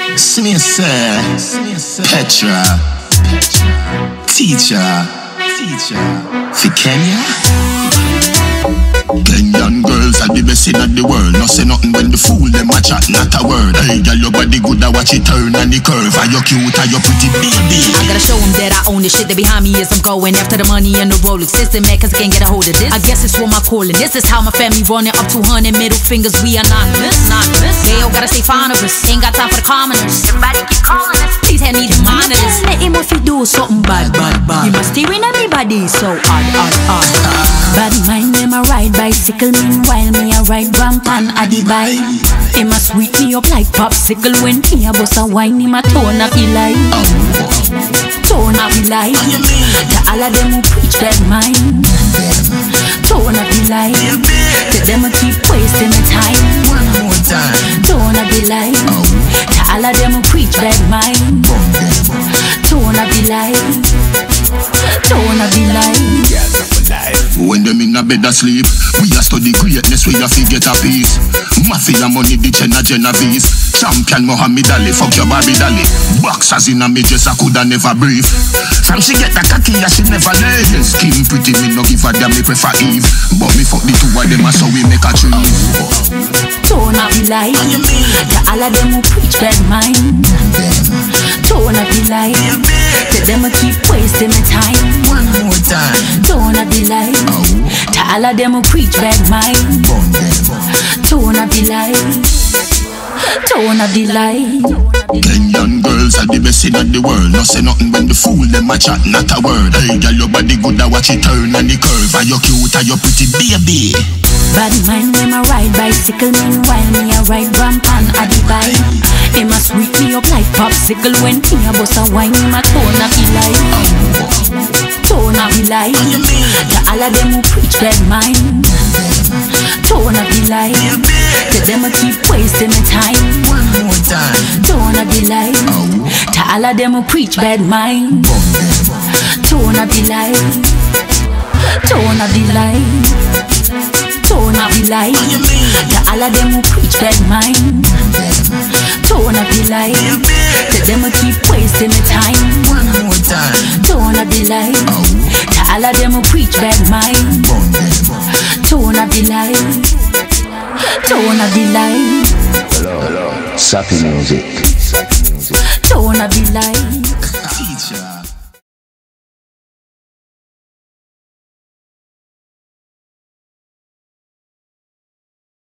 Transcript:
See me say, Petra, teacher, for Kenya. Kenyan girls are the best in the world. No say nothing when the fool them a chat, not a word. Hey, girl, your body good, I watch it turn and the curve. Are you cute, are you pretty, baby? I gotta show them that I own the shit that behind me is I'm going after the money and the Rolex. System mad cause I can't get a hold of this. I guess it's what my calling. This is how my family running up 200 middle fingers. We anonymous. They all gotta stay fond of us. Ain't got time for the commoners. Everybody keep calling us. Please hand me the monitors. Let him if he do something bad. He must steering everybody so odd. Bad mind, them a ride bicycle. Meanwhile, me a ride rampant a the bike. Him a sweet me up like popsicle. When me a bust a wine, him a tone up he like. Tone up he like. To all of them who preach that mind. Tone up he like. To them who keep wasting my time. One more time. Tone up he like. To all of them who preach that mind. Tone up he like. Tone up he like. When them in a bed asleep, we a study greatness, we a forget a piece. Mafia money, the Genovese. Champion Muhammad Ali, fuck your Barbie Dolly. Boxers in a midges, I coulda never breathe. From she get the cocky, yeah, she never lay. Skin pretty, me no give a damn, me prefer Eve. But me fuck the two of them, so we make a tree. Tone up the light. To all of them who preach bad mind. Tone up the light. To them who keep wasting my time. One more time. Tone up the light. To all of them who preach bad mind. Tone up the light. Tone up the light. Kenyan girls are the best in the world. No say nothing when the fool them a chat, not a word. Hey, girl, your body good, I watch it turn and the curve. Are you cute, are you pretty, baby? Bad mind, them a ride bicycle. Meanwhile, me a ride rampant a the bike. Him a sweet me up like popsicle. When me a bust a wine, him a tone up he like. Tone up he like. To all of them who preach bad mind. Tone up he like. To them who keep wasting my time. One more time. Tone up he like. To all of them who preach bad mind. Tone up he like. Tone up the light. Tone up the light. To all of them who preach bad mind. Tone up the light. To them who keep wasting my time. One more time. Tone up the light. To all of them who preach bad mind. Tone up the light. Tone up the light. Hello. Sappy music. Tone up the light.